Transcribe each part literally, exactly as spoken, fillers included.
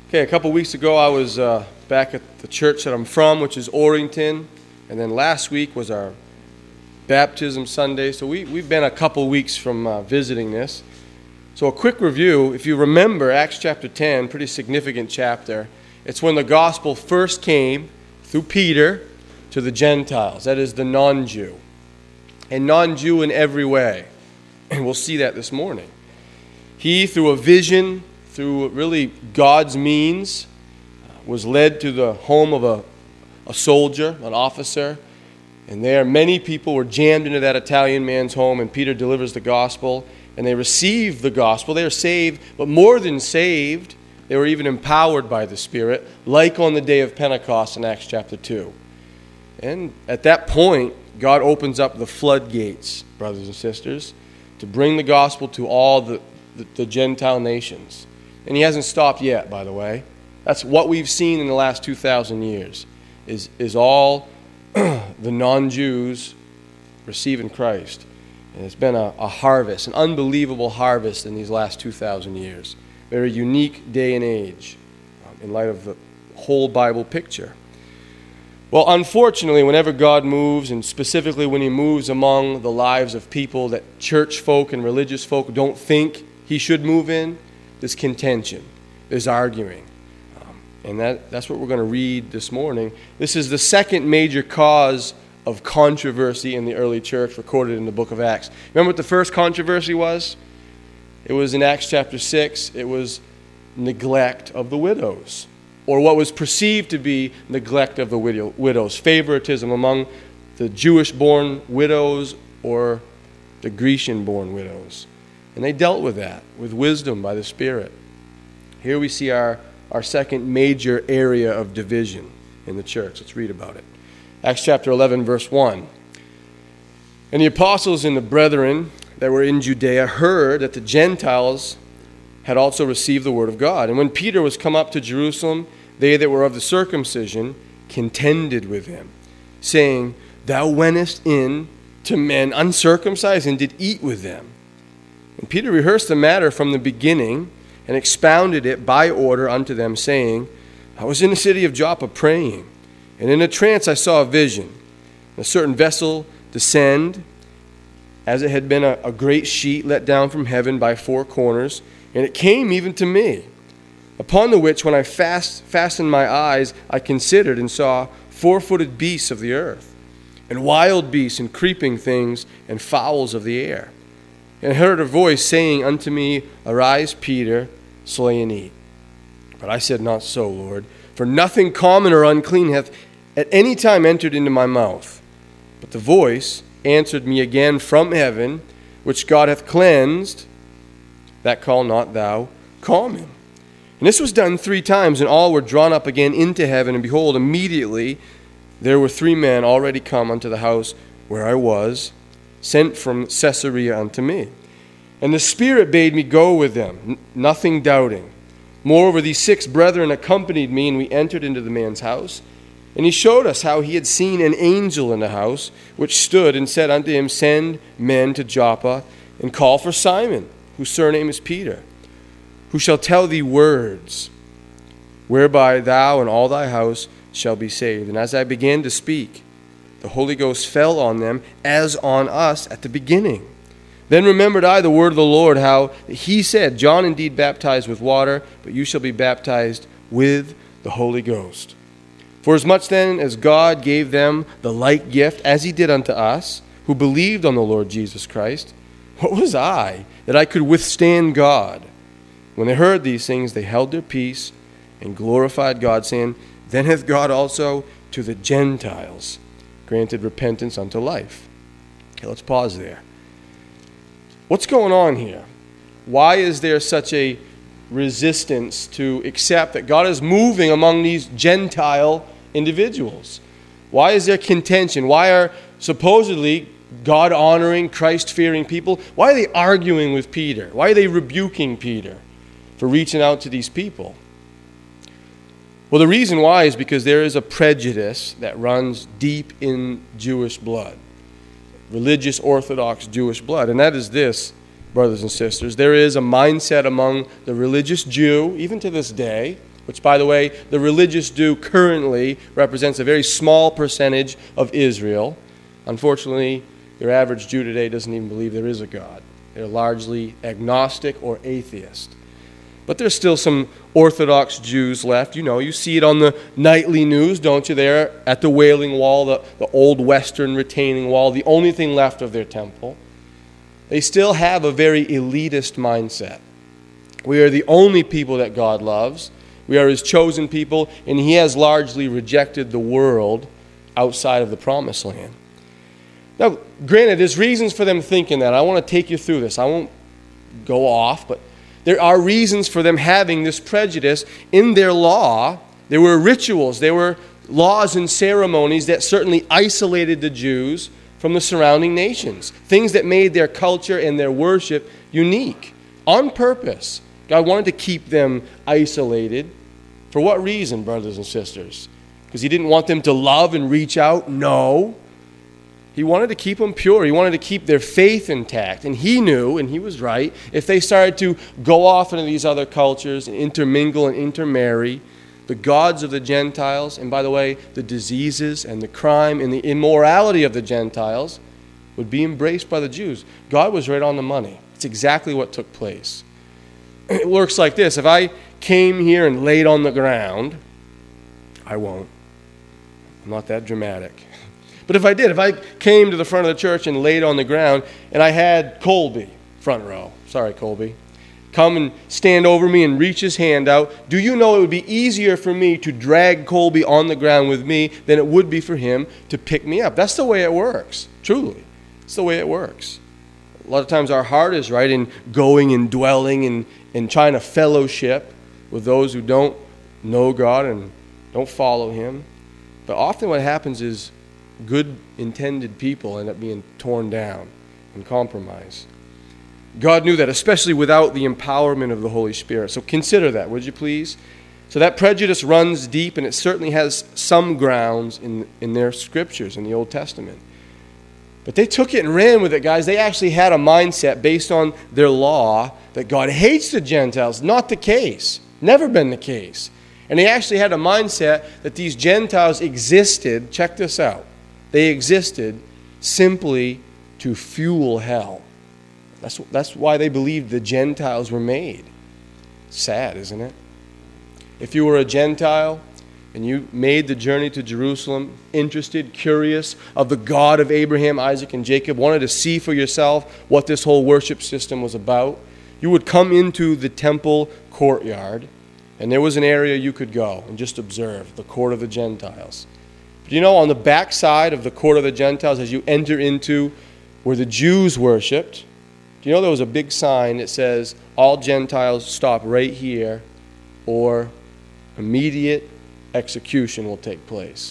Okay, a couple weeks ago I was uh, back at the church that I'm from, which is Orrington, and then last week was our baptism Sunday, so we, we've been a couple weeks from uh, visiting this. So a quick review, if you remember Acts chapter ten, pretty significant chapter, it's when the gospel first came through Peter to the Gentiles, that is the non-Jew, and non-Jew in every way, and we'll see that this morning. He, through a vision, through really God's means, was led to the home of a, a soldier, an officer, and there many people were jammed into that Italian man's home, and Peter delivers the gospel, and they receive the gospel. They are saved, but more than saved, they were even empowered by the Spirit, like on the day of Pentecost in Acts chapter two. And at that point, God opens up the floodgates, brothers and sisters, to bring the gospel to all the, the, the Gentile nations. And he hasn't stopped yet, by the way. That's what we've seen in the last two thousand years, is, is all the non-Jews receiving Christ. And it's been a, a harvest, an unbelievable harvest in these last two thousand years. Very unique day and age um, in light of the whole Bible picture. Well, unfortunately, whenever God moves, and specifically when he moves among the lives of people that church folk and religious folk don't think he should move in, there's contention, there's arguing. Um, and that, that's what we're going to read this morning. This is the second major cause of controversy in the early church recorded in the book of Acts. Remember what the first controversy was? It was in Acts chapter six. It was neglect of the widows, or what was perceived to be neglect of the widow, widows, favoritism among the Jewish-born widows or the Grecian-born widows. And they dealt with that with wisdom by the Spirit. Here we see our, our second major area of division in the church. Let's read about it. Acts chapter eleven, verse one. And the apostles and the brethren that were in Judea heard that the Gentiles had also received the word of God. And when Peter was come up to Jerusalem, they that were of the circumcision contended with him, saying, Thou wentest in to men uncircumcised and did eat with them. And Peter rehearsed the matter from the beginning and expounded it by order unto them, saying, I was in the city of Joppa praying, and in a trance I saw a vision, a certain vessel descend, as it had been a, a great sheet let down from heaven by four corners, and it came even to me. Upon the which, when I fast, fastened my eyes, I considered and saw four-footed beasts of the earth, and wild beasts and creeping things, and fowls of the air. And I heard a voice saying unto me, Arise, Peter, slay and eat. But I said, Not so, Lord, for nothing common or unclean hath at any time entered into my mouth. But the voice answered me again from heaven, which God hath cleansed, that call not thou common. And this was done three times, and all were drawn up again into heaven. And behold, immediately there were three men already come unto the house where I was, sent from Caesarea unto me. And the Spirit bade me go with them, n- nothing doubting. Moreover, these six brethren accompanied me, and we entered into the man's house. And he showed us how he had seen an angel in the house, which stood and said unto him, Send men to Joppa, and call for Simon, whose surname is Peter, who shall tell thee words, whereby thou and all thy house shall be saved. And as I began to speak, the Holy Ghost fell on them as on us at the beginning. Then remembered I the word of the Lord, how he said, John indeed baptized with water, but you shall be baptized with the Holy Ghost. For as much then as God gave them the like gift, as he did unto us, who believed on the Lord Jesus Christ, what was I, that I could withstand God? When they heard these things, they held their peace and glorified God, saying, Then hath God also to the Gentiles granted repentance unto life. Okay, let's pause there. What's going on here? Why is there such a resistance to accept that God is moving among these Gentile individuals? Why is there contention? Why are supposedly God-honoring, Christ-fearing people, why are they arguing with Peter? Why are they rebuking Peter for reaching out to these people? Well, the reason why is because there is a prejudice that runs deep in Jewish blood, religious, Orthodox Jewish blood, and that is this, brothers and sisters. There is a mindset among the religious Jew, even to this day, which, by the way, the religious do currently represents a very small percentage of Israel. Unfortunately, your average Jew today doesn't even believe there is a God. They're largely agnostic or atheist. But there's still some Orthodox Jews left. You know, you see it on the nightly news, don't you, there at the Wailing Wall, the, the old Western retaining wall, the only thing left of their temple. They still have a very elitist mindset. We are the only people that God loves. We are His chosen people, and He has largely rejected the world outside of the Promised Land. Now, granted, there's reasons for them thinking that. I want to take you through this. I won't go off, but there are reasons for them having this prejudice. In their law, there were rituals, there were laws and ceremonies that certainly isolated the Jews from the surrounding nations. Things that made their culture and their worship unique. On purpose. God wanted to keep them isolated. For what reason, brothers and sisters? Because He didn't want them to love and reach out? No. He wanted to keep them pure. He wanted to keep their faith intact. And He knew, and He was right, if they started to go off into these other cultures and intermingle and intermarry, the gods of the Gentiles, and by the way, the diseases and the crime and the immorality of the Gentiles would be embraced by the Jews. God was right on the money. It's exactly what took place. It works like this. If I came here and laid on the ground, I won't. I'm not that dramatic. But if I did, if I came to the front of the church and laid on the ground, and I had Colby, front row, sorry Colby, come and stand over me and reach his hand out, do you know it would be easier for me to drag Colby on the ground with me than it would be for him to pick me up? That's the way it works, truly. It's the way it works. A lot of times our heart is right in going and dwelling and, and trying to fellowship with those who don't know God and don't follow Him. But often what happens is good intended people end up being torn down and compromised. God knew that, especially without the empowerment of the Holy Spirit. So consider that, would you please? So that prejudice runs deep, and it certainly has some grounds in, in their scriptures in the Old Testament. But they took it and ran with it, guys. They actually had a mindset based on their law that God hates the Gentiles. Not the case. Never been the case. And they actually had a mindset that these Gentiles existed, check this out, they existed simply to fuel hell. That's, that's why they believed the Gentiles were made. Sad, isn't it? If you were a Gentile and you made the journey to Jerusalem, interested, curious of the God of Abraham, Isaac, and Jacob, wanted to see for yourself what this whole worship system was about, you would come into the temple courtyard, and there was an area you could go and just observe, the court of the Gentiles. But you know, on the back side of the court of the Gentiles, as you enter into where the Jews worshipped, do you know there was a big sign that says, all Gentiles stop right here, or immediate execution will take place.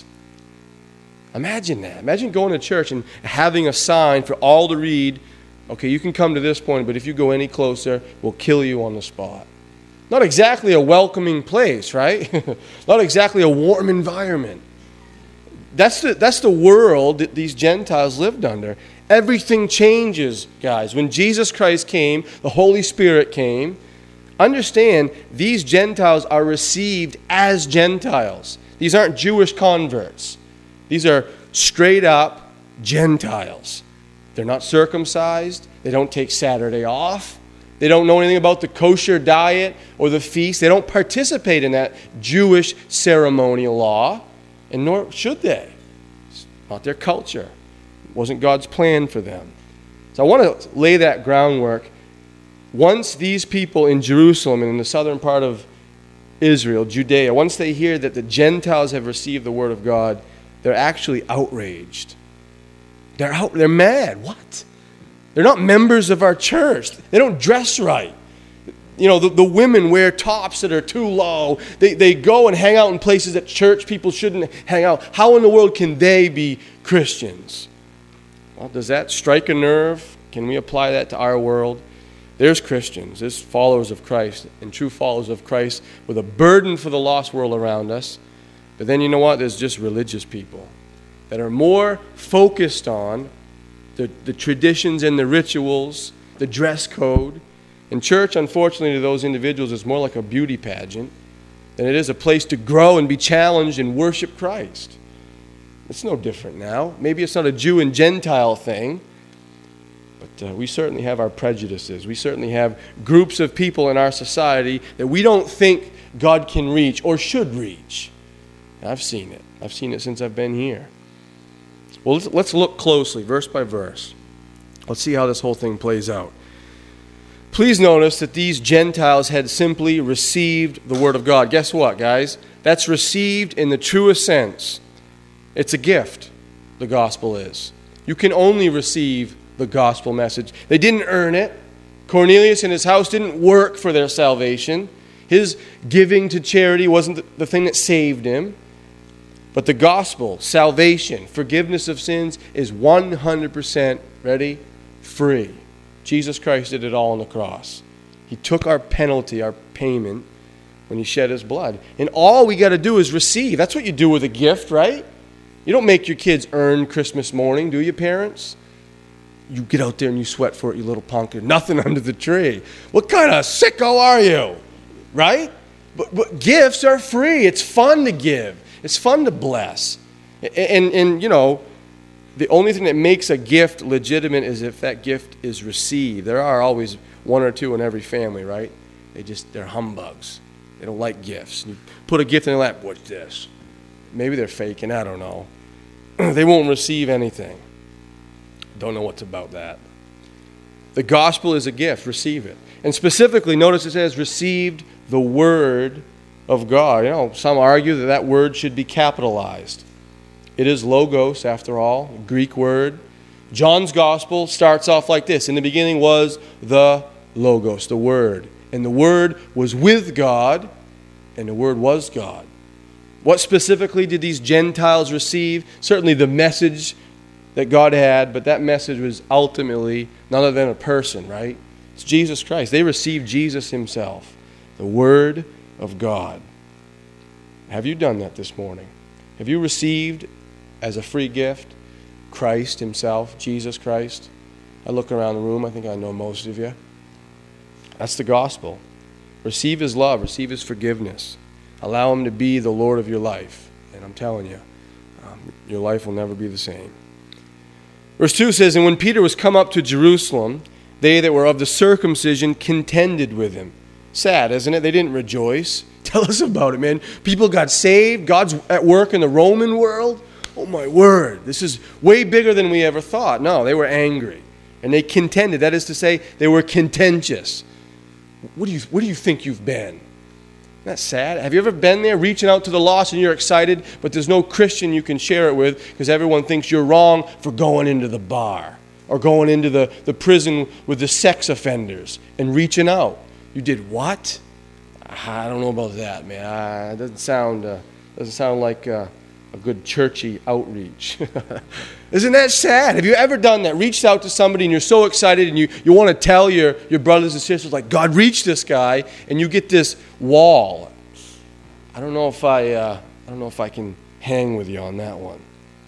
Imagine that. Imagine going to church and having a sign for all to read, okay, you can come to this point, but if you go any closer, we'll kill you on the spot. Not exactly a welcoming place, right? Not exactly a warm environment. That's the, that's the world that these Gentiles lived under. Everything changes, guys. When Jesus Christ came, the Holy Spirit came. Understand, these Gentiles are received as Gentiles. These aren't Jewish converts. These are straight up Gentiles. They're not circumcised. They don't take Saturday off. They don't know anything about the kosher diet or the feast. They don't participate in that Jewish ceremonial law, and nor should they. It's not their culture. It wasn't God's plan for them. So I want to lay that groundwork. Once these people in Jerusalem and in the southern part of Israel, Judea, once they hear that the Gentiles have received the word of God, they're actually outraged. They're out, they're mad. What? They're not members of our church. They don't dress right. You know, the, the women wear tops that are too low. They, they go and hang out in places that church people shouldn't hang out. How in the world can they be Christians? Well, does that strike a nerve? Can we apply that to our world? There's Christians, there's followers of Christ, and true followers of Christ with a burden for the lost world around us. But then you know what? There's just religious people that are more focused on the, the traditions and the rituals, the dress code. And church, unfortunately, to those individuals is more like a beauty pageant. And it is a place to grow and be challenged and worship Christ. It's no different now. Maybe it's not a Jew and Gentile thing, but uh, we certainly have our prejudices. We certainly have groups of people in our society that we don't think God can reach or should reach. I've seen it. I've seen it since I've been here. Well, let's, let's look closely, verse by verse. Let's see how this whole thing plays out. Please notice that these Gentiles had simply received the Word of God. Guess what, guys? That's received in the truest sense. It's a gift, the gospel is. You can only receive the gospel message. They didn't earn it. Cornelius and his house didn't work for their salvation. His giving to charity wasn't the thing that saved him. But the gospel, salvation, forgiveness of sins is one hundred percent, ready, free. Jesus Christ did it all on the cross. He took our penalty, our payment, when he shed his blood. And all we got to do is receive. That's what you do with a gift, right? You don't make your kids earn Christmas morning, do you, parents? You get out there and you sweat for it, you little punk. There's nothing under the tree. What kind of sicko are you? Right? But, but gifts are free. It's fun to give. It's fun to bless. And, and, and, you know, the only thing that makes a gift legitimate is if that gift is received. There are always one or two in every family, right? They just, they're humbugs. They don't like gifts. You put a gift in their lap, what's this? Maybe they're faking, I don't know. They won't receive anything. Don't know what's about that. The gospel is a gift. Receive it. And specifically, notice it says, received the word of God. You know, some argue that that word should be capitalized. It is logos, after all, a Greek word. John's gospel starts off like this. In the beginning was the logos, the word. And the word was with God, and the word was God. What specifically did these Gentiles receive? Certainly the message that God had, but that message was ultimately none other than a person, right? It's Jesus Christ. They received Jesus himself, the Word of God. Have you done that this morning? Have you received as a free gift Christ himself, Jesus Christ? I look around the room, I think I know most of you. That's the gospel. Receive his love, receive his forgiveness. Allow him to be the Lord of your life. And I'm telling you, um, your life will never be the same. Verse two says, and when Peter was come up to Jerusalem, they that were of the circumcision contended with him. Sad, isn't it? They didn't rejoice. Tell us about it, man. People got saved. God's at work in the Roman world. Oh, my word. This is way bigger than we ever thought. No, they were angry. And they contended. That is to say, they were contentious. What do you, what do you think you've been? Isn't that sad? Have you ever been there reaching out to the lost and you're excited, but there's no Christian you can share it with because everyone thinks you're wrong for going into the bar or going into the, the prison with the sex offenders and reaching out? You did what? I don't know about that, man. Uh, it doesn't sound, uh, doesn't sound like uh, a good churchy outreach. Isn't that sad? Have you ever done that? Reached out to somebody and you're so excited and you, you want to tell your, your brothers and sisters, like, God reached this guy, and you get this wall. I don't know if I, uh, I don't know if I can hang with you on that one.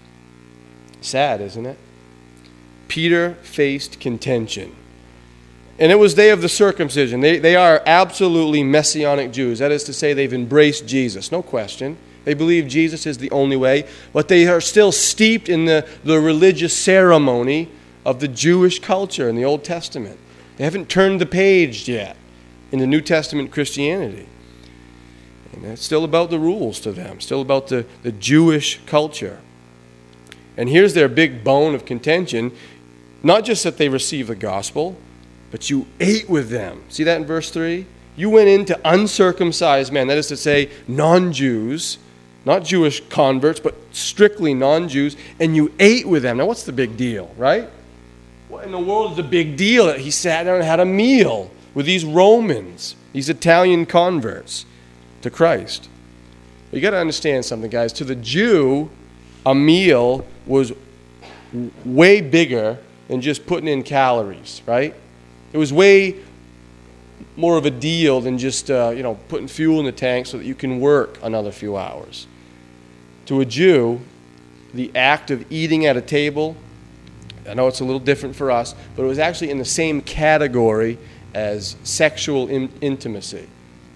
Sad, isn't it? Peter faced contention. And it was they of the circumcision. They, they are absolutely Messianic Jews. That is to say, they've embraced Jesus, no question. They believe Jesus is the only way, but they are still steeped in the, the religious ceremony of the Jewish culture in the Old Testament. They haven't turned the page yet in the New Testament Christianity. And it's still about the rules to them, still about the, the Jewish culture. And here's their big bone of contention, not just that they received the gospel, but you ate with them. See that in verse three? You went into uncircumcised men, that is to say, non-Jews, not Jewish converts, but strictly non-Jews, and you ate with them. Now, what's the big deal, right? What in the world is the big deal that he sat down and had a meal with these Romans, these Italian converts to Christ? You got to understand something, guys. To the Jew, a meal was way bigger than just putting in calories, right? It was way more of a deal than just uh, you know putting fuel in the tank so that you can work another few hours. To a Jew, the act of eating at a table, I know it's a little different for us, but it was actually in the same category as sexual in- intimacy.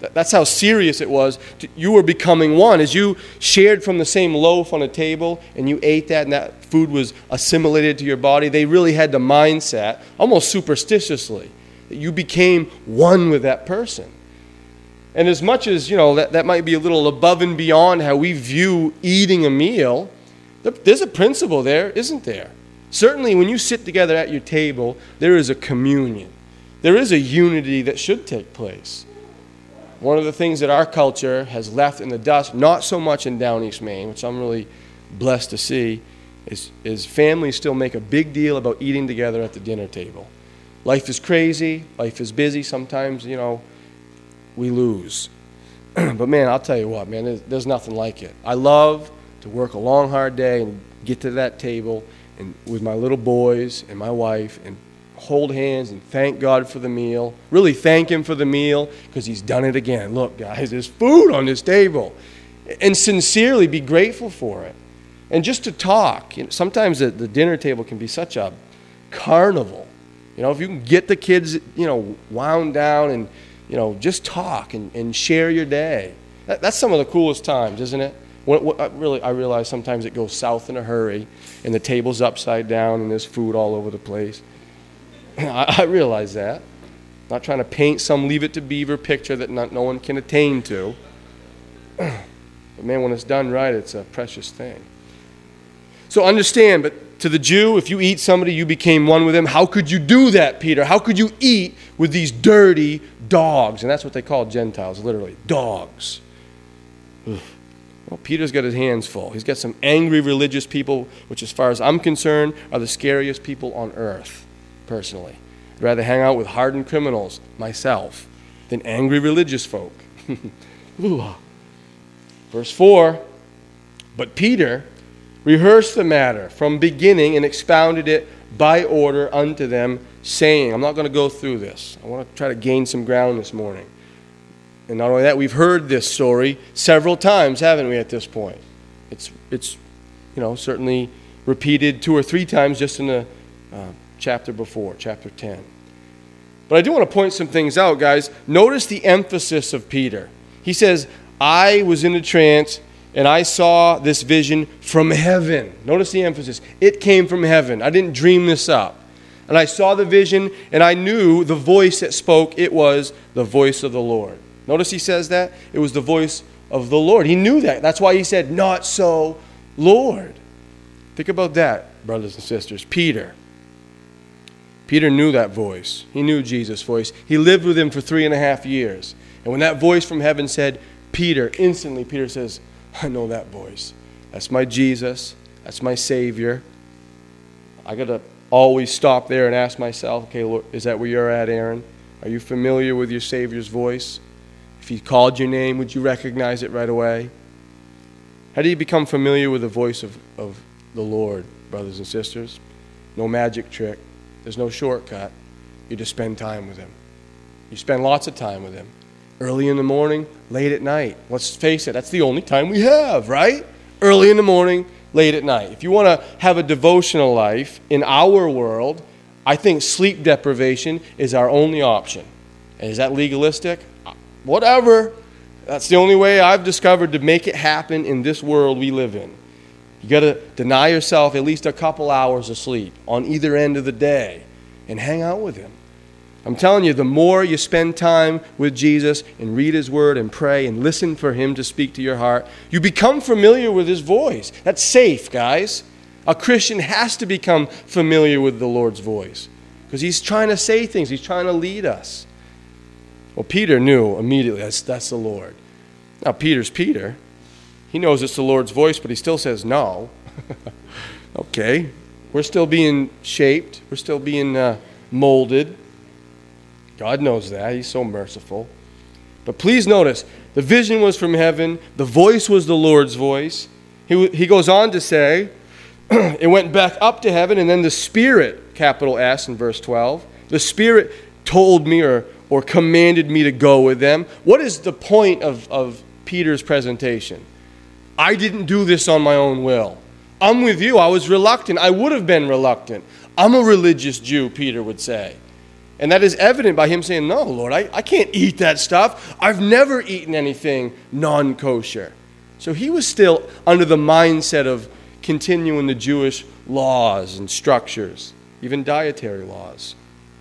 That's how serious it was. You were becoming one. As you shared from the same loaf on a table and you ate that and that food was assimilated to your body, they really had the mindset, almost superstitiously, that you became one with that person. And as much as, you know, that, that might be a little above and beyond how we view eating a meal, there's a principle there, isn't there? Certainly when you sit together at your table, there is a communion. There is a unity that should take place. One of the things that our culture has left in the dust, not so much in Down East Maine, which I'm really blessed to see, is, is families still make a big deal about eating together at the dinner table. Life is crazy. Life is busy. Sometimes, you know, we lose. But, man, I'll tell you what, man, there's, there's nothing like it. I love to work a long, hard day and get to that table and with my little boys and my wife and hold hands and thank God for the meal. Really thank Him for the meal because He's done it again. Look, guys, there's food on this table. And sincerely be grateful for it. And just to talk. You know, sometimes the, the dinner table can be such a carnival. You know, if you can get the kids, you know, wound down and, you know, just talk and, and share your day. That, that's some of the coolest times, isn't it? What, what, I really, I realize sometimes it goes south in a hurry and the table's upside down and there's food all over the place. I, I realize that. Not trying to paint some Leave It to Beaver picture that not, no one can attain to. But man, when it's done right, it's a precious thing. So understand, but to the Jew, if you eat somebody, you became one with them. How could you do that, Peter? How could you eat with these dirty dogs? And that's what they call Gentiles, literally, dogs. Ugh. Well, Peter's got his hands full. He's got some angry religious people, which as far as I'm concerned, are the scariest people on earth, personally. I'd rather hang out with hardened criminals, myself, than angry religious folk. Verse four, but Peter rehearsed the matter from beginning and expounded it by order unto them, saying, I'm not going to go through this. I want to try to gain some ground this morning. And not only that, we've heard this story several times, haven't we, at this point? It's, it's you know, certainly repeated two or three times just in the uh, chapter before, chapter ten. But I do want to point some things out, guys. Notice the emphasis of Peter. He says, I was in a trance, and I saw this vision from heaven. Notice the emphasis. It came from heaven. I didn't dream this up. And I saw the vision, and I knew the voice that spoke. It was the voice of the Lord. Notice he says that. It was the voice of the Lord. He knew that. That's why he said, not so, Lord. Think about that, brothers and sisters. Peter. Peter knew that voice. He knew Jesus' voice. He lived with him for three and a half years. And when that voice from heaven said, Peter, instantly Peter says, I know that voice. That's my Jesus. That's my Savior. I got to always stop there and ask myself, okay, Lord, is that where you're at, Aaron? Are you familiar with your Savior's voice? If he called your name, would you recognize it right away? How do you become familiar with the voice of, of the Lord, brothers and sisters? No magic trick. There's no shortcut. You just spend time with him. You spend lots of time with him. Early in the morning, late at night. Let's face it, that's the only time we have, right? Early in the morning, late at night. If you want to have a devotional life in our world, I think sleep deprivation is our only option. And is that legalistic? Whatever. That's the only way I've discovered to make it happen in this world we live in. You got to deny yourself at least a couple hours of sleep on either end of the day and hang out with him. I'm telling you, the more you spend time with Jesus and read his word and pray and listen for him to speak to your heart, you become familiar with his voice. That's safe, guys. A Christian has to become familiar with the Lord's voice because he's trying to say things. He's trying to lead us. Well, Peter knew immediately that's, that's the Lord. Now, Peter's Peter. He knows it's the Lord's voice, but he still says no. Okay. We're still being shaped. We're still being uh, molded. God knows that. He's so merciful. But please notice, the vision was from heaven. The voice was the Lord's voice. He, he goes on to say, it went back up to heaven, and then the Spirit, capital S in verse twelve, the Spirit told me or, or commanded me to go with them. What is the point of, of Peter's presentation? I didn't do this on my own will. I'm with you. I was reluctant. I would have been reluctant. I'm a religious Jew, Peter would say. And that is evident by him saying, no, Lord, I, I can't eat that stuff. I've never eaten anything non-kosher. So he was still under the mindset of continuing the Jewish laws and structures, even dietary laws.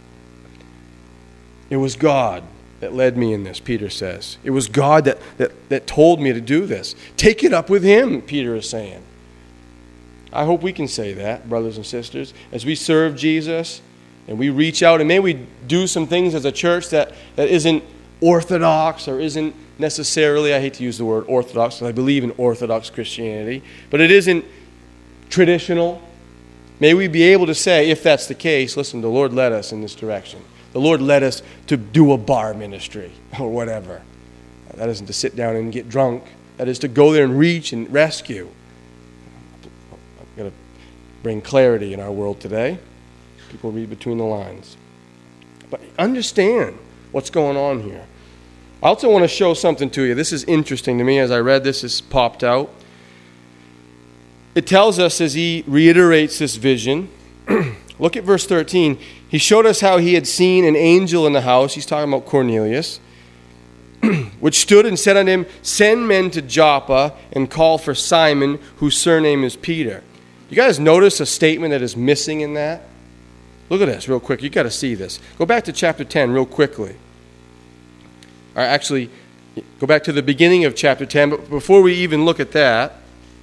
It was God that led me in this, Peter says. It was God that, that, that told me to do this. Take it up with him, Peter is saying. I hope we can say that, brothers and sisters, as we serve Jesus and we reach out, and may we do some things as a church that, that isn't orthodox or isn't necessarily, I hate to use the word orthodox because I believe in Orthodox Christianity, but it isn't traditional. May we be able to say, if that's the case, listen, the Lord led us in this direction. The Lord led us to do a bar ministry or whatever. That isn't to sit down and get drunk. That is to go there and reach and rescue. I'm going to bring clarity in our world today. People read between the lines. But understand what's going on here. I also want to show something to you. This is interesting to me. As I read this, this popped out. It tells us as he reiterates this vision, look at verse thirteen. He showed us how he had seen an angel in the house. He's talking about Cornelius, which stood and said unto him, send men to Joppa and call for Simon, whose surname is Peter. You guys notice a statement that is missing in that? Look at this real quick. You got to see this. Go back to chapter ten real quickly. Or actually, go back to the beginning of chapter ten. But before we even look at that,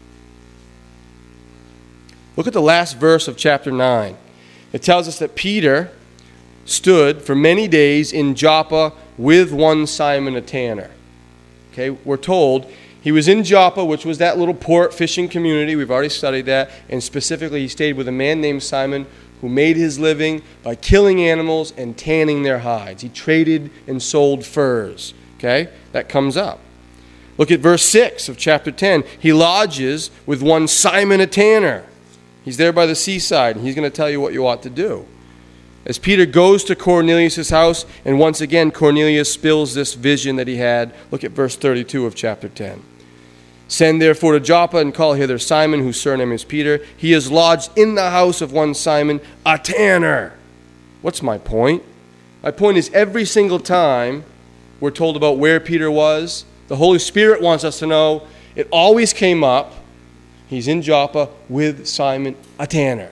look at the last verse of chapter nine. It tells us that Peter stood for many days in Joppa with one Simon a tanner. Okay, we're told he was in Joppa, which was that little port fishing community. We've already studied that. And specifically, he stayed with a man named Simon who made his living by killing animals and tanning their hides. He traded and sold furs. Okay, that comes up. Look at verse six of chapter ten. He lodges with one Simon a tanner. He's there by the seaside, and he's going to tell you what you ought to do. As Peter goes to Cornelius' house, and once again Cornelius spills this vision that he had, look at verse thirty-two of chapter ten. Send therefore to Joppa and call hither Simon, whose surname is Peter. He is lodged in the house of one Simon, a tanner. What's my point? My point is every single time we're told about where Peter was, the Holy Spirit wants us to know it always came up. He's in Joppa with Simon, a tanner.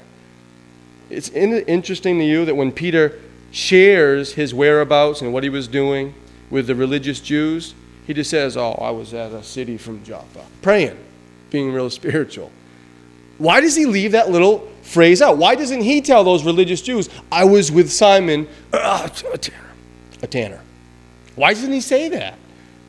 It's interesting to you that when Peter shares his whereabouts and what he was doing with the religious Jews, he just says, oh, I was at a city from Joppa, praying, being real spiritual. Why does he leave that little phrase out? Why doesn't he tell those religious Jews, I was with Simon, uh, a tanner, a tanner? Why doesn't he say that?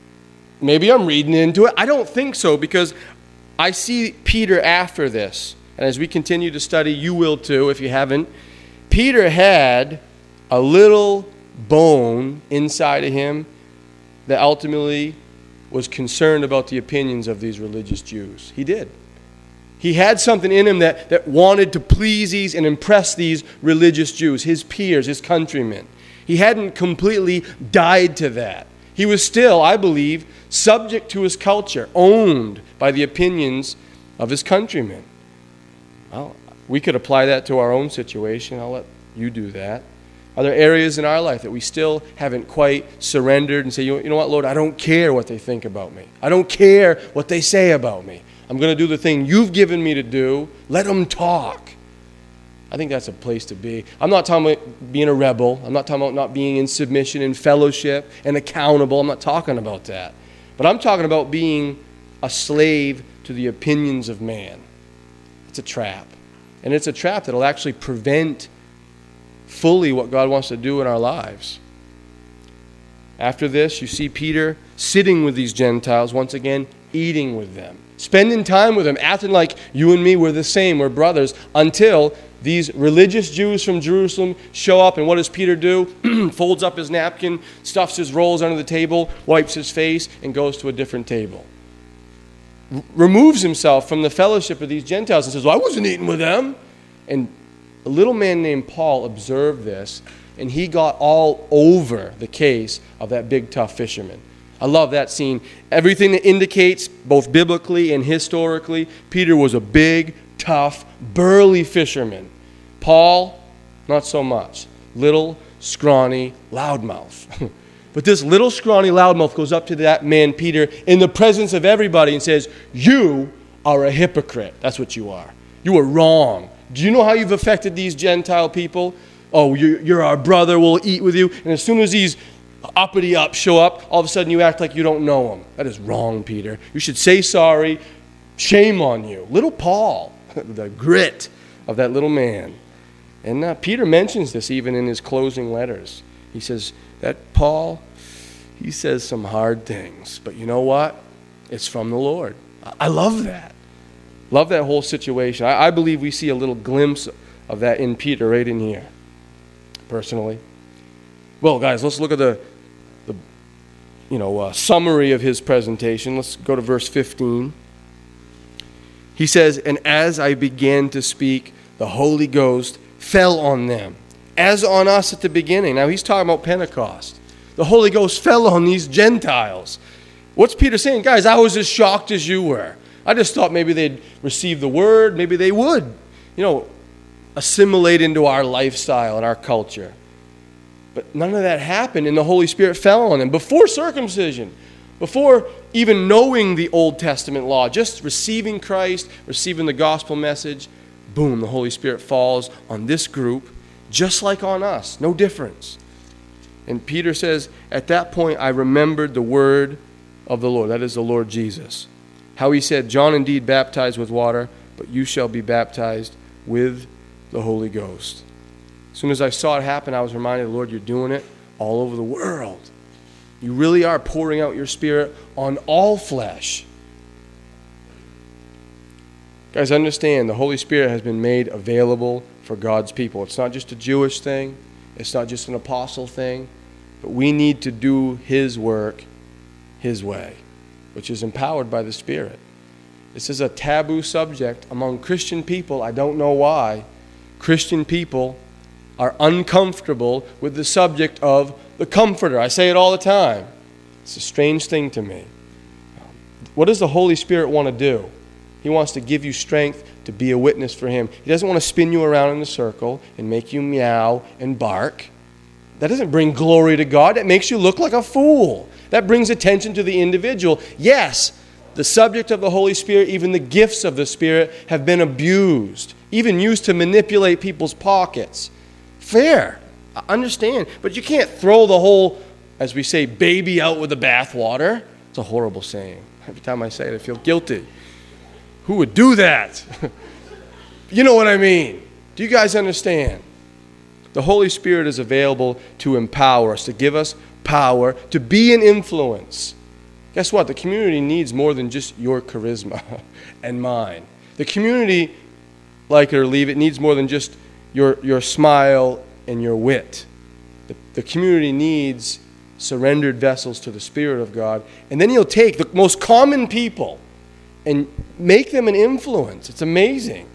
Maybe I'm reading into it. I don't think so, because I see Peter after this, and as we continue to study, you will too if you haven't. Peter had a little bone inside of him that ultimately was concerned about the opinions of these religious Jews. He did. He had something in him that, that wanted to please these and impress these religious Jews, his peers, his countrymen. He hadn't completely died to that. He was still, I believe, subject to his culture, owned by the opinions of his countrymen. Well, we could apply that to our own situation. I'll let you do that. Are there areas in our life that we still haven't quite surrendered and say, you know what, Lord, I don't care what they think about me. I don't care what they say about me. I'm going to do the thing you've given me to do. Let them talk. I think that's a place to be. I'm not talking about being a rebel. I'm not talking about not being in submission and fellowship and accountable. I'm not talking about that. But I'm talking about being a slave to the opinions of man. It's a trap. And it's a trap that will actually prevent fully what God wants to do in our lives. After this, you see Peter sitting with these Gentiles, once again, eating with them, spending time with them, acting like you and me were the same, we're brothers, until these religious Jews from Jerusalem show up, and what does Peter do? Folds up his napkin, stuffs his rolls under the table, wipes his face, and goes to a different table. R- removes himself from the fellowship of these Gentiles and says, well, I wasn't eating with them. And a little man named Paul observed this, and he got all over the case of that big, tough fisherman. I love that scene. Everything that indicates, both biblically and historically, Peter was a big, tough, burly fisherman. Paul, not so much. Little, scrawny loudmouth. But this little scrawny loudmouth goes up to that man, Peter, in the presence of everybody and says, "You are a hypocrite." That's what you are. You are wrong. Do you know how you've affected these Gentile people? Oh, you're, you're our brother, we'll eat with you. And as soon as these uppity up show up, all of a sudden you act like you don't know them. That is wrong, Peter. You should say sorry. Shame on you. Little Paul, the grit of that little man. And uh, Peter mentions this even in his closing letters. He says that Paul, he says some hard things. But you know what? It's from the Lord. I, I love that. Love that whole situation. I, I believe we see a little glimpse of that in Peter right in here, personally. Well, guys, let's look at the, the you know, uh, summary of his presentation. Let's go to verse fifteen. He says, "And as I began to speak, the Holy Ghost fell on them, as on us at the beginning." Now, he's talking about Pentecost. The Holy Ghost fell on these Gentiles. What's Peter saying? Guys, I was as shocked as you were. I just thought maybe they'd receive the word. Maybe they would, you know, assimilate into our lifestyle and our culture. But none of that happened, and the Holy Spirit fell on them before circumcision, before even knowing the Old Testament law, just receiving Christ, receiving the gospel message. Boom, the Holy Spirit falls on this group, just like on us. No difference. And Peter says, at that point, I remembered the word of the Lord. That is the Lord Jesus. How he said, "John indeed baptized with water, but you shall be baptized with the Holy Ghost." As soon as I saw it happen, I was reminded, Lord, you're doing it all over the world. You really are pouring out your Spirit on all flesh. Guys, understand, the Holy Spirit has been made available for God's people. It's not just a Jewish thing. It's not just an apostle thing. But we need to do His work His way, which is empowered by the Spirit. This is a taboo subject among Christian people. I don't know why. Christian people are uncomfortable with the subject of the Comforter. I say it all the time. It's a strange thing to me. What does the Holy Spirit want to do? He wants to give you strength to be a witness for Him. He doesn't want to spin you around in a circle and make you meow and bark. That doesn't bring glory to God. That makes you look like a fool. That brings attention to the individual. Yes, the subject of the Holy Spirit, even the gifts of the Spirit, have been abused, even used to manipulate people's pockets. Fair. I understand. But you can't throw the whole, as we say, baby out with the bathwater. It's a horrible saying. Every time I say it, I feel guilty. Who would do that? You know what I mean. Do you guys understand? The Holy Spirit is available to empower us, to give us power, to be an influence. Guess what? The community needs more than just your charisma and mine. The community, like it or leave it, needs more than just your, your smile and your wit. The, the community needs surrendered vessels to the Spirit of God. And then He'll take the most common people and make them an influence. It's amazing.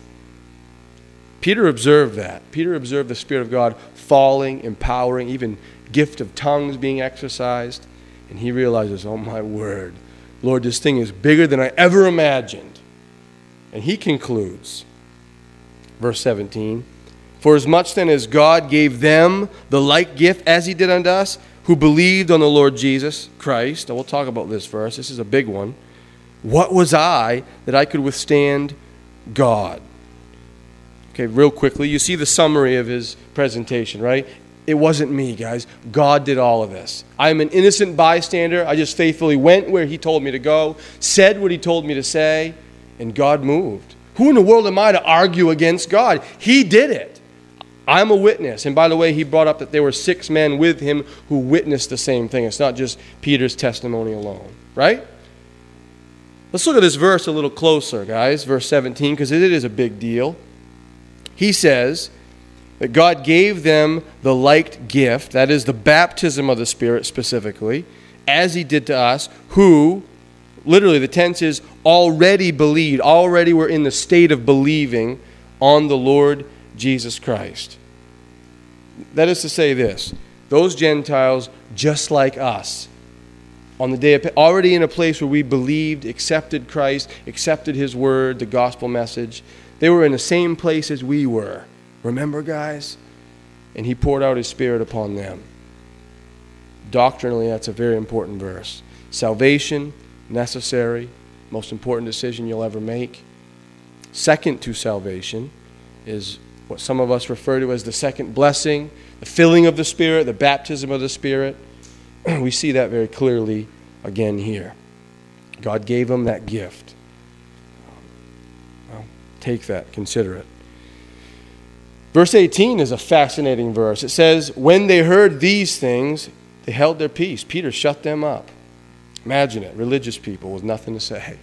Peter observed that. Peter observed the Spirit of God falling, empowering, even gift of tongues being exercised. And he realizes, oh my word, Lord, this thing is bigger than I ever imagined. And he concludes, verse seventeen, "For as much then as God gave them the like gift as He did unto us, who believed on the Lord Jesus Christ," and we'll talk about this verse, this is a big one, "what was I that I could withstand God?" Okay, real quickly, you see the summary of his presentation, right? It wasn't me, guys. God did all of this. I'm an innocent bystander. I just faithfully went where He told me to go, said what He told me to say, and God moved. Who in the world am I to argue against God? He did it. I'm a witness. And by the way, he brought up that there were six men with him who witnessed the same thing. It's not just Peter's testimony alone, right? Let's look at this verse a little closer, guys, verse seventeen, because it is a big deal. He says that God gave them the like gift, that is the baptism of the Spirit specifically, as He did to us, who, literally the tense is, already believed, already were in the state of believing on the Lord Jesus Christ. That is to say this, those Gentiles, just like us, on the day of, already in a place where we believed, accepted Christ, accepted His word, the gospel message, they were in the same place as we were. Remember, guys? and he poured out his Spirit upon them. Doctrinally, that's a very important verse. Salvation, necessary, most important decision you'll ever make. Second to salvation is what some of us refer to as the second blessing, the filling of the Spirit, the baptism of the Spirit. We see that very clearly again here. God gave them that gift. Well, take that, consider it. Verse eighteen is a fascinating verse. It says, when they heard these things, they held their peace. Peter shut them up. Imagine it, religious people with nothing to say.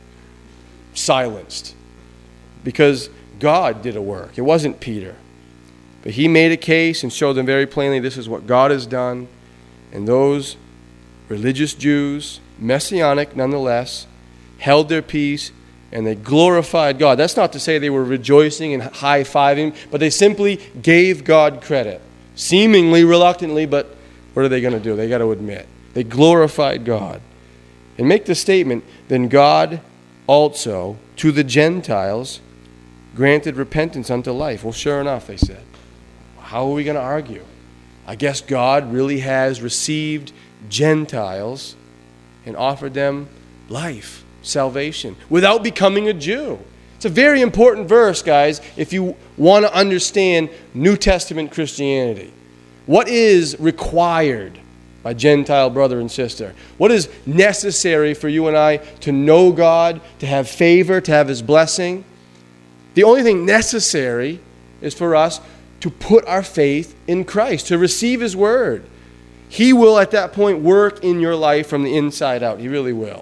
Silenced. Because God did a work. It wasn't Peter. But he made a case and showed them very plainly this is what God has done. And those religious Jews, Messianic nonetheless, held their peace and they glorified God. That's not to say they were rejoicing and high-fiving, but they simply gave God credit. Seemingly reluctantly, but what are they going to do? They got to admit. They glorified God. And make the statement, then God also to the Gentiles granted repentance unto life. Well, sure enough, they said. How are we going to argue? I guess God really has received Gentiles and offered them life, salvation, without becoming a Jew. It's a very important verse, guys, if you want to understand New Testament Christianity. What is required by Gentile brother and sister? What is necessary for you and I to know God, to have favor, to have His blessing? The only thing necessary is for us to put our faith in Christ, to receive His Word. He will at that point work in your life from the inside out. He really will.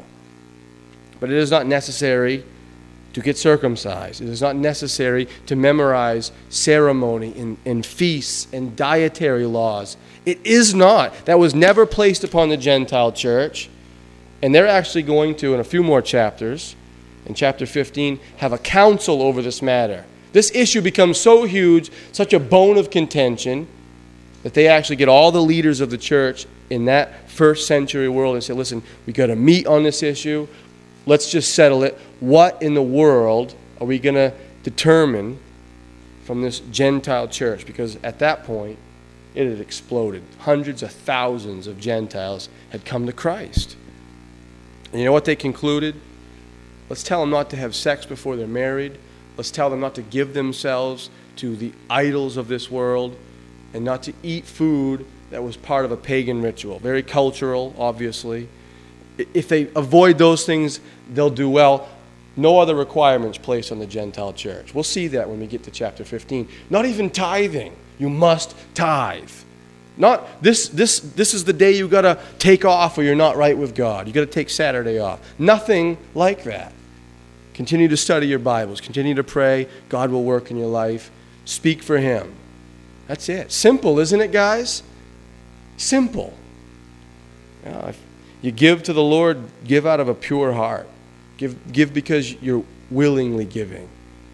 But it is not necessary to get circumcised. It is not necessary to memorize ceremony and, and feasts and dietary laws. It is not. That was never placed upon the Gentile church. And they're actually going to, in a few more chapters, in chapter fifteen, have a council over this matter. This issue becomes so huge, such a bone of contention, that they actually get all the leaders of the church in that first century world and say, listen, we got to meet on this issue. Let's just settle it. What in the world are we going to determine from this Gentile church? Because at that point, it had exploded. Hundreds of thousands of Gentiles had come to Christ. And you know what they concluded? Let's tell them not to have sex before they're married. Let's tell them not to give themselves to the idols of this world and not to eat food that was part of a pagan ritual. Very cultural, obviously. If they avoid those things, they'll do well. No other requirements placed on the Gentile church. We'll see that when we get to chapter fifteen. Not even tithing. You must tithe. Not this this this is the day you got to take off or you're not right with God. You got to take Saturday off. Nothing like that. Continue to study your Bibles. Continue to pray. God will work in your life. Speak for Him. That's it. Simple, isn't it, guys? Simple. You know, if you give to the Lord, give out of a pure heart. Give, give because you're willingly giving.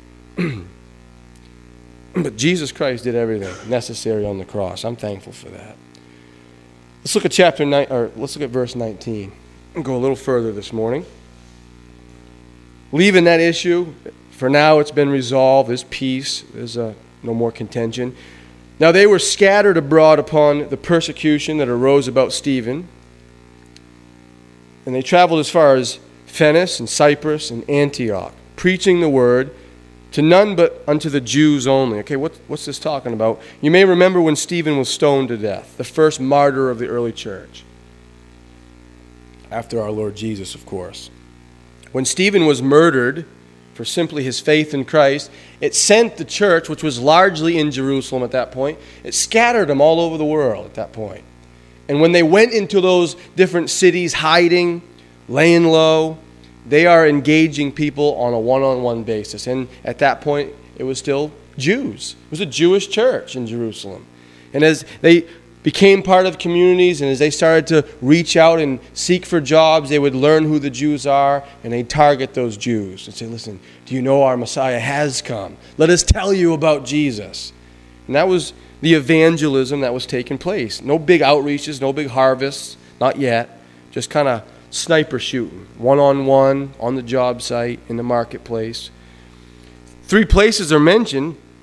But Jesus Christ did everything necessary on the cross. I'm thankful for that. Let's look at chapter nine, or let's look at verse nineteen. I'll go a little further this morning. Leaving that issue, for now it's been resolved. There's peace. There's uh, no more contention. Now they were scattered abroad upon the persecution that arose about Stephen. And they traveled as far as Phoenix and Cyprus and Antioch, preaching the word to none but unto the Jews only. Okay, what, what's this talking about? You may remember when Stephen was stoned to death, the first martyr of the early church. After our Lord Jesus, of course. When Stephen was murdered for simply his faith in Christ, it sent the church, which was largely in Jerusalem at that point, it scattered them all over the world at that point. And when they went into those different cities hiding, laying low, they are engaging people on a one-on-one basis. And at that point, it was still Jews. It was a Jewish church in Jerusalem. And as they became part of communities and as they started to reach out and seek for jobs, they would learn who the Jews are and they'd target those Jews and say, listen, do you know our Messiah has come? Let us tell you about Jesus. And that was the evangelism that was taking place. No big outreaches, no big harvests, not yet. Just kind of sniper shooting, one-on-one, on the job site, in the marketplace. Three places are mentioned,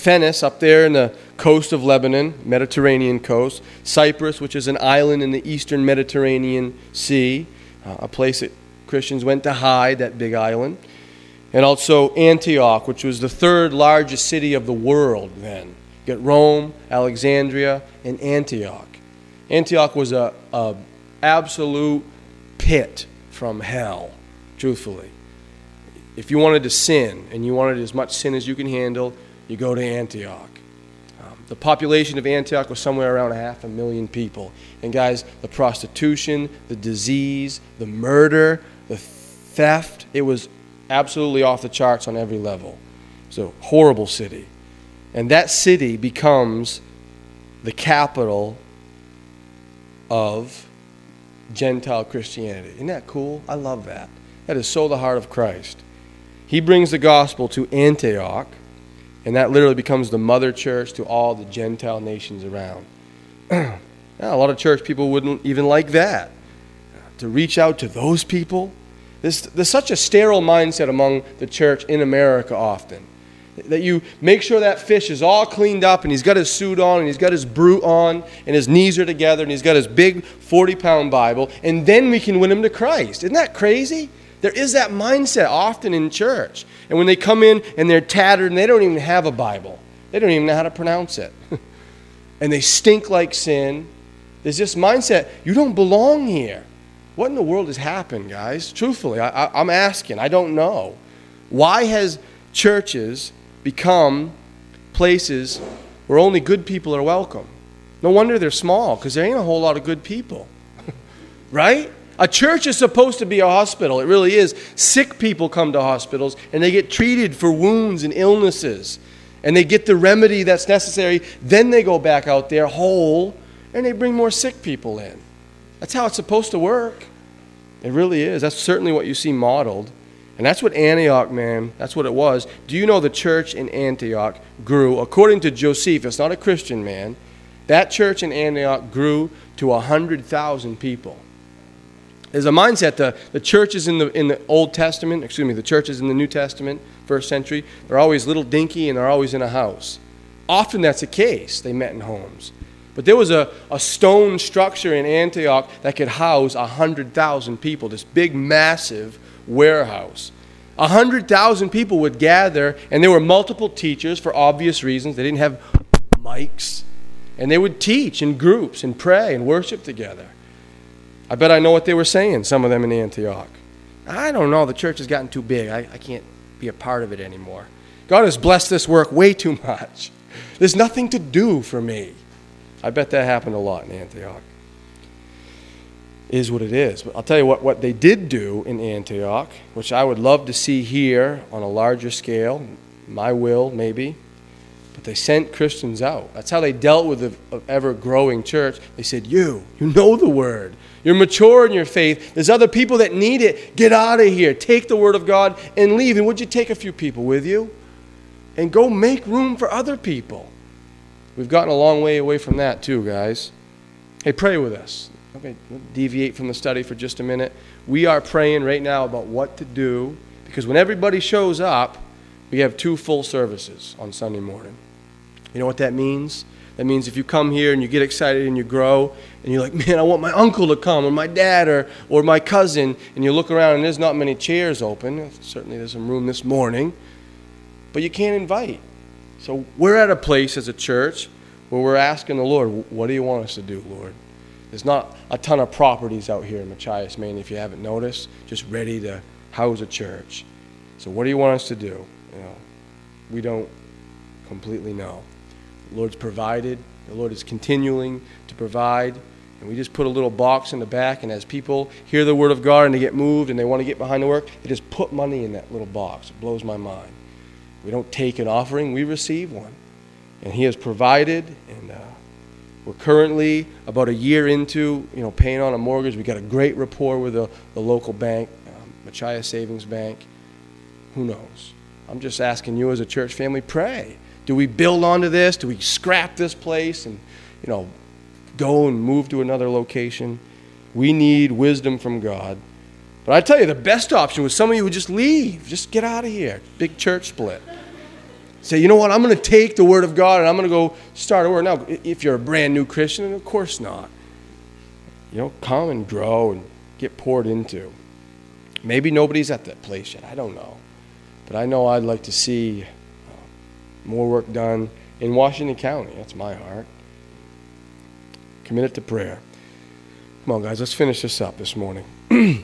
Phoenix up there in the coast of Lebanon, Mediterranean coast. Cyprus, which is an island in the eastern Mediterranean Sea, uh, a place that Christians went to hide, that big island. And also Antioch, which was the third largest city of the world then. You get Rome, Alexandria, and Antioch. Antioch was a, a absolute pit from hell, truthfully. If you wanted to sin, and you wanted as much sin as you can handle, you go to Antioch. Um, the population of Antioch was somewhere around a half a million people. And guys, the prostitution, the disease, the murder, the theft, it was absolutely off the charts on every level. It's a horrible city. And that city becomes the capital of Gentile Christianity. Isn't that cool? I love that. That is so the heart of Christ. He brings the gospel to Antioch, and that literally becomes the mother church to all the Gentile nations around. Now, a lot of church people wouldn't even like that. To reach out to those people. There's, there's such a sterile mindset among the church in America often. That you make sure that fish is all cleaned up and he's got his suit on and he's got his brute on and his knees are together and he's got his big forty-pound Bible, and then we can win him to Christ. Isn't that crazy? There is that mindset often in church. And when they come in and they're tattered and they don't even have a Bible. They don't even know how to pronounce it. And they stink like sin. There's this mindset, you don't belong here. What in the world has happened, guys? Truthfully, I, I, I'm asking. I don't know. Why has churches become places where only good people are welcome? No wonder they're small, because there ain't a whole lot of good people. Right? A church is supposed to be a hospital. It really is. Sick people come to hospitals, and they get treated for wounds and illnesses. And they get the remedy that's necessary. Then they go back out there whole, and they bring more sick people in. That's how it's supposed to work. It really is. That's certainly what you see modeled. And that's what Antioch, man, that's what it was. Do you know the church in Antioch grew, according to Josephus, not a Christian man, that church in Antioch grew to one hundred thousand people. There's a mindset, the, the churches in the in the Old Testament, excuse me, the churches in the New Testament, first century, they're always little dinky and they're always in a house. Often that's the case. They met in homes. But there was a, a stone structure in Antioch that could house one hundred thousand people, this big, massive warehouse. one hundred thousand people would gather, and there were multiple teachers for obvious reasons. They didn't have mics. And they would teach in groups and pray and worship together. I bet I know what they were saying, some of them in Antioch. I don't know, the church has gotten too big. I, I can't be a part of it anymore. God has blessed this work way too much. There's nothing to do for me. I bet that happened a lot in Antioch. It is what it is. But I'll tell you what, what they did do in Antioch, which I would love to see here on a larger scale, my will maybe, but they sent Christians out. That's how they dealt with the ever-growing church. They said, you, you know the word. You're mature in your faith. There's other people that need it. Get out of here. Take the word of God and leave. And would you take a few people with you? And go make room for other people. We've gotten a long way away from that too, guys. Hey, pray with us. Okay, we'll deviate from the study for just a minute. We are praying right now about what to do, because when everybody shows up, we have two full services on Sunday morning. You know what that means? That means if you come here and you get excited and you grow, and you're like, man, I want my uncle to come, or my dad, or, or my cousin, and you look around and there's not many chairs open. Certainly there's some room this morning, but you can't invite. So we're at a place as a church where we're asking the Lord, what do you want us to do, Lord? There's not a ton of properties out here in Machias, Maine, if you haven't noticed, just ready to house a church. So what do you want us to do? You know, we don't completely know. The Lord's provided. The Lord is continuing to provide. And we just put a little box in the back, and as people hear the word of God and they get moved and they want to get behind the work, they just put money in that little box. It blows my mind. We don't take an offering. We receive one. And he has provided, and uh, we're currently about a year into, you know, paying on a mortgage. We got a great rapport with the, the local bank, um, Machias Savings Bank. Who knows? I'm just asking you as a church family, pray. Do we build onto this? Do we scrap this place and, you know, go and move to another location? We need wisdom from God. But I tell you, the best option was some of you would just leave. Just get out of here. Big church split. say, you know what, I'm going to take the Word of God and I'm going to go start a word. Now, if you're a brand new Christian, of course not. You know, come and grow and get poured into. Maybe nobody's at that place yet. I don't know. But I know I'd like to see uh, more work done in Washington County. That's my heart. Commit it to prayer. Come on, guys, let's finish this up this morning. It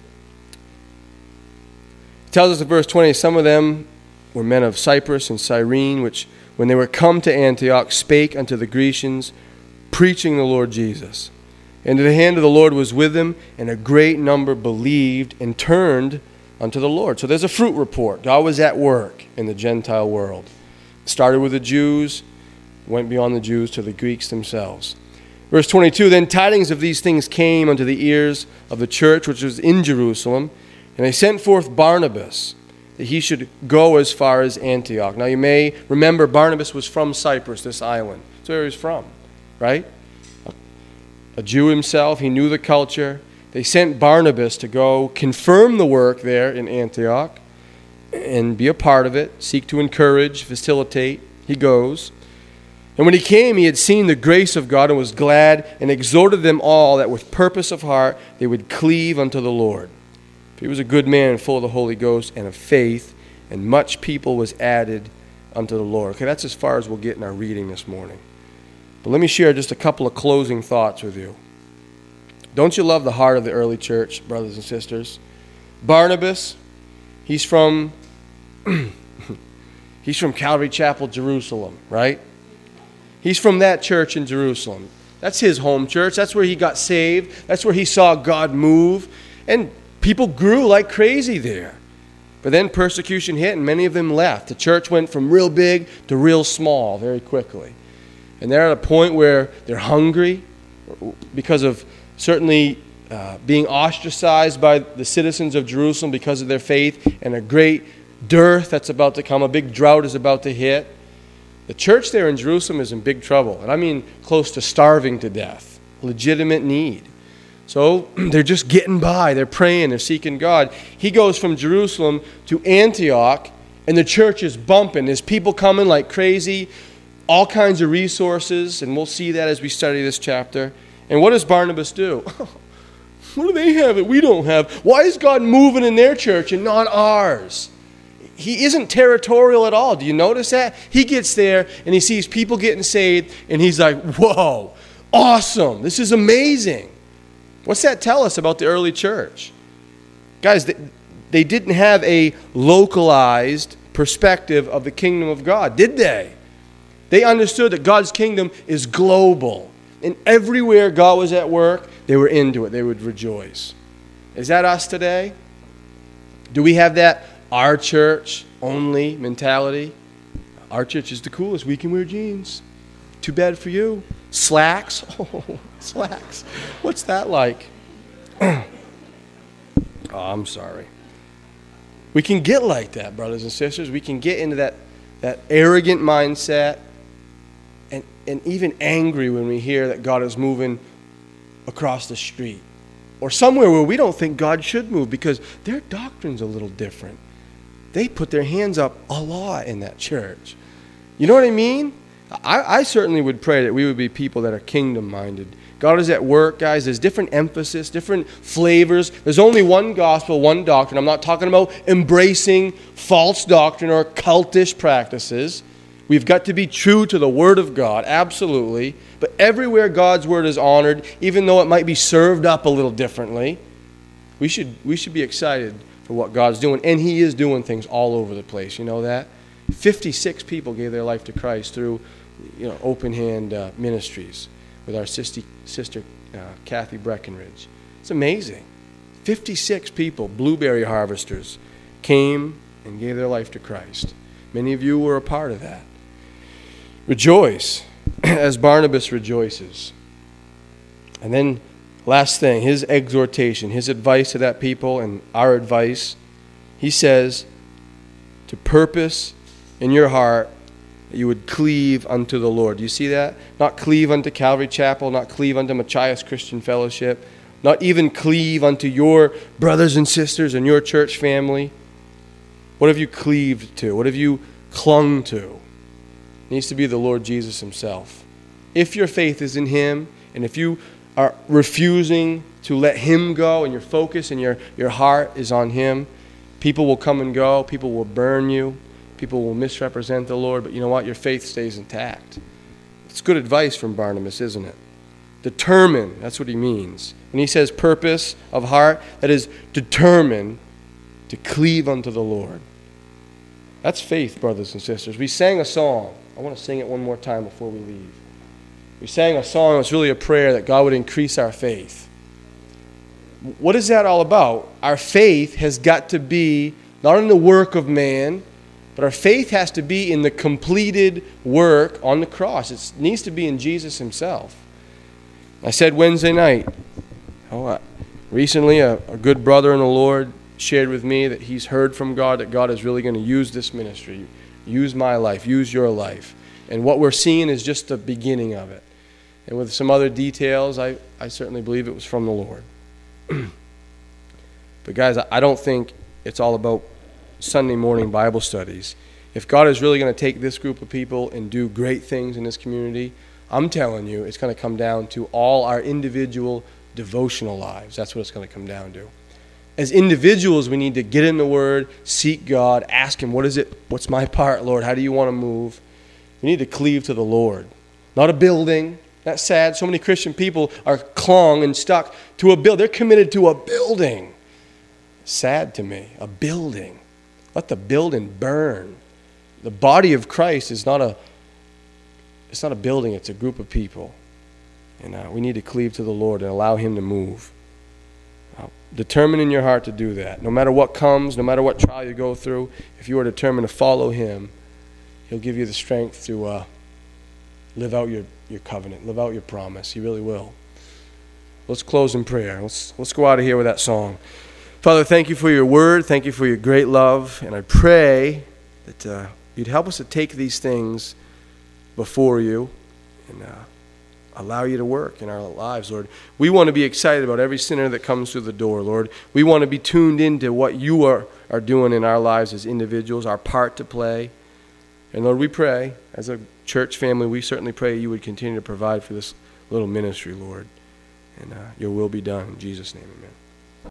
tells us in verse twenty, some of them were men of Cyprus and Cyrene, which, when they were come to Antioch, spake unto the Grecians, preaching the Lord Jesus. And the hand of the Lord was with them, and a great number believed and turned unto the Lord. So there's a fruit report. God was at work in the Gentile world. Started with the Jews, went beyond the Jews to the Greeks themselves. Verse twenty-two, then tidings of these things came unto the ears of the church which was in Jerusalem, and they sent forth Barnabas, that he should go as far as Antioch. Now you may remember Barnabas was from Cyprus, this island. That's where he was from, right? A Jew himself, he knew the culture. They sent Barnabas to go confirm the work there in Antioch and be a part of it, seek to encourage, facilitate. He goes. And when he came, he had seen the grace of God and was glad and exhorted them all that with purpose of heart they would cleave unto the Lord. He was a good man and full of the Holy Ghost and of faith, and much people was added unto the Lord. Okay, that's as far as we'll get in our reading this morning. But let me share just a couple of closing thoughts with you. Don't you love the heart of the early church, brothers and sisters? Barnabas, he's from he's from Calvary Chapel, Jerusalem, right? He's from that church in Jerusalem. That's his home church. That's where he got saved. That's where he saw God move. And people grew like crazy there. But then persecution hit and many of them left. The church went from real big to real small very quickly. And they're at a point where they're hungry because of certainly uh, being ostracized by the citizens of Jerusalem because of their faith, and a great dearth that's about to come. A big drought is about to hit. The church there in Jerusalem is in big trouble. And I mean close to starving to death. Legitimate need. So they're just getting by. They're praying. They're seeking God. He goes from Jerusalem to Antioch, and the church is bumping. There's people coming like crazy. All kinds of resources, and we'll see that as we study this chapter. And what does Barnabas do? What do they have that we don't have? Why is God moving in their church and not ours? He isn't territorial at all. Do you notice that? He gets there, and he sees people getting saved, and he's like, whoa, awesome. This is amazing. What's that tell us about the early church? Guys, they, they didn't have a localized perspective of the kingdom of God, did they? They understood that God's kingdom is global. And everywhere God was at work, they were into it. They would rejoice. Is that us today? Do we have that our church only mentality? Our church is the coolest. We can wear jeans. Too bad for you. Slacks? Oh, slacks. What's that like? Oh, I'm sorry. We can get like that, brothers and sisters. We can get into that, that arrogant mindset. And, and even angry when we hear that God is moving across the street or somewhere where we don't think God should move because their doctrine's a little different. They put their hands up a lot in that church. You know what I mean? I, I certainly would pray that we would be people that are kingdom-minded. God is at work, guys. There's different emphasis, different flavors. There's only one gospel, one doctrine. I'm not talking about embracing false doctrine or cultish practices. We've got to be true to the Word of God, absolutely. But everywhere God's Word is honored, even though it might be served up a little differently, we should we should be excited for what God's doing. And He is doing things all over the place. You know that? fifty-six people gave their life to Christ through, you know, open hand uh, ministries with our sister, sister uh, Kathy Breckenridge. It's amazing. fifty-six people, blueberry harvesters, came and gave their life to Christ. Many of you were a part of that. Rejoice as Barnabas rejoices. And then, last thing, his exhortation, his advice to that people and our advice, he says, to purpose in your heart that you would cleave unto the Lord. Do you see that? Not cleave unto Calvary Chapel, not cleave unto Machias Christian Fellowship, not even cleave unto your brothers and sisters and your church family. What have you cleaved to? What have you clung to needs to be the Lord Jesus himself. If your faith is in him, and if you are refusing to let him go, and your focus and your, your heart is on him, people will come and go, people will burn you, people will misrepresent the Lord, but you know what? Your faith stays intact. It's good advice from Barnabas, isn't it? Determine, that's what he means. When he says purpose of heart, that is determined to cleave unto the Lord. That's faith, brothers and sisters. We sang a song. I want to sing it one more time before we leave. We sang a song. It was really a prayer that God would increase our faith. What is that all about? Our faith has got to be not in the work of man, but our faith has to be in the completed work on the cross. It needs to be in Jesus himself. I said Wednesday night, oh, uh, recently a, a good brother in the Lord shared with me that he's heard from God that God is really going to use this ministry, use my life, use your life. And what we're seeing is just the beginning of it. And with some other details, I, I certainly believe it was from the Lord. But guys, I don't think it's all about Sunday morning Bible studies. If God is really going to take this group of people and do great things in this community, I'm telling you, it's going to come down to all our individual devotional lives. That's what it's going to come down to. As individuals, we need to get in the Word, seek God, ask him, what is it? What's my part, Lord? How do you want to move? We need to cleave to the Lord. Not a building. That's sad. So many Christian people are clung and stuck to a building. They're committed to a building. Sad to me. A building. Let the building burn. The body of Christ is not a it's not a building, it's a group of people. And uh, we need to cleave to the Lord and allow him to move. Uh, determine in your heart to do that. No matter what comes, no matter what trial you go through, if you are determined to follow him, he'll give you the strength to uh, live out your, your covenant, live out your promise. He really will. Let's close in prayer. Let's, let's go out of here with that song. Father, thank you for your word. Thank you for your great love. And I pray that uh, you'd help us to take these things before you and uh, allow you to work in our lives, Lord. We want to be excited about every sinner that comes through the door, Lord. We want to be tuned into what you are, are doing in our lives as individuals, our part to play. And Lord, we pray, as a church family, we certainly pray you would continue to provide for this little ministry, Lord. And uh, your will be done. In Jesus' name, amen.